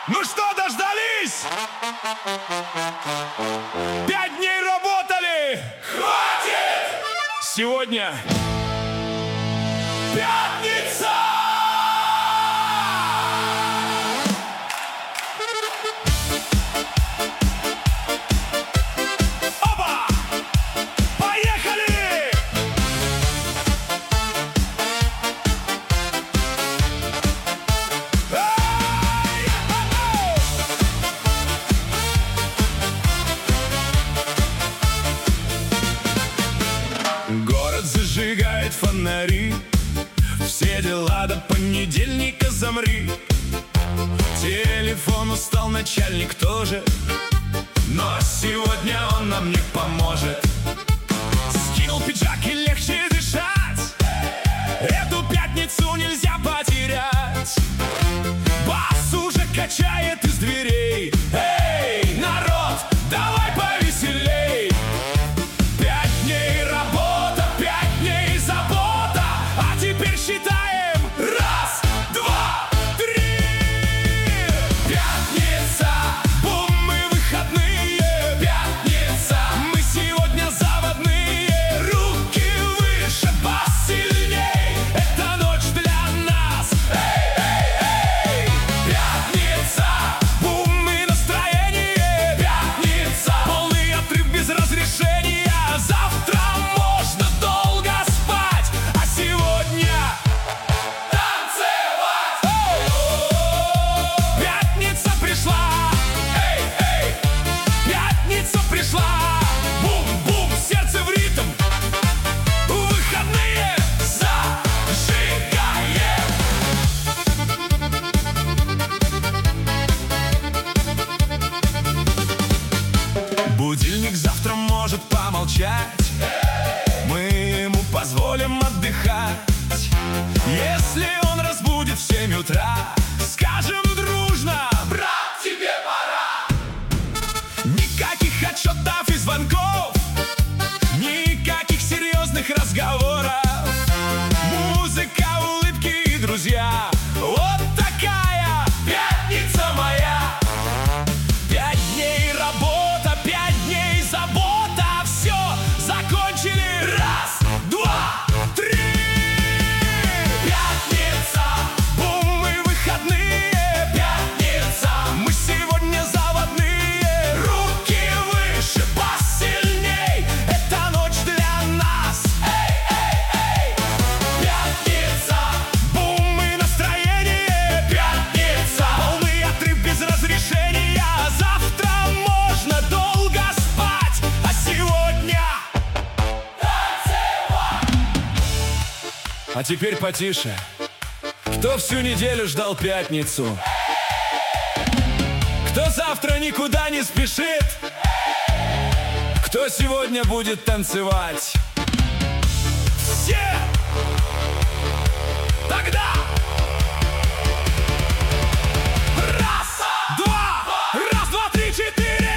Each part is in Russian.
Ну что, дождались? 5 дней работали! Хватит! Сегодня пятница! Опа! Поехали! Город зажигает фонари, все дела до понедельника замри. Телефон устал, начальник тоже, но сегодня он нам не поможет. Скинул пиджак и легче дышать, эту пятницу нельзя потерять. Бас уже качает из дверей. Эй, народ, давай повеселей. 5 дней работа, 5 дней забота, а теперь считаем. Раз, два, три. Пятница, бум, мы выходные. Пятница, мы сегодня заводные. Руки выше, бас сильней, это ночь для нас. Эй, эй, эй. Пятница, бум и настроение. Пятница, полный отрыв без разрешения. Завтра можно долго спать, а сегодня танцевать. Пятница пришла. Эй, эй. Пятница пришла. Бум-бум, сердце в ритм. Выходные зажигаем. Будильник завтра может помолчать, мы ему позволим отдыхать. Если он разбудит в 7 утра, скажем дружно: брат, тебе пора. Никаких отчетов и звонков, никаких серьезных разговоров. Музыка, улыбки и друзья. Вот такая пятница моя. 5 дней работа, 5 дней забота. Все, закончили. Раз, два, три. Пятница, бум и выходные. Пятница, мы сегодня заводные. Руки выше, бас сильней, это ночь для нас. Эй, эй, эй. Пятница, бум и настроение. Пятница, полный отрыв без разрешения. Завтра можно долго спать, а сегодня танцевать. А теперь потише. Кто всю неделю ждал пятницу? Кто завтра никуда не спешит? Кто сегодня будет танцевать? Все! Тогда! Раз, два, раз, два, три, четыре!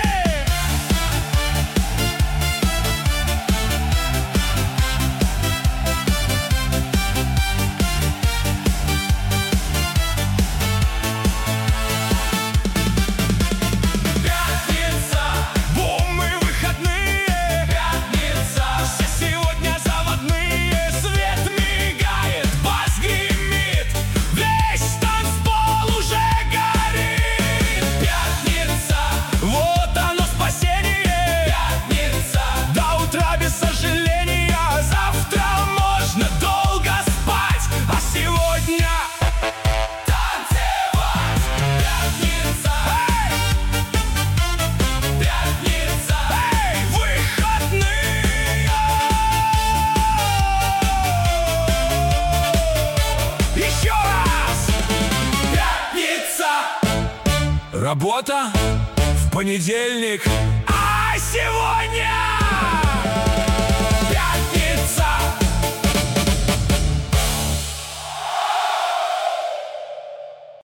Пятница, бум и выходные. Пятница, все сегодня заводные. Свет мигает, бас гремит, весь танцпол уже горит. Пятница, вот оно спасение. Пятница, до утра без сожаления. Завтра можно долго спать, а сегодня танцевать. Пятница, пятница, выходные. Еще раз. Пятница, работа в понедельник, а сегодня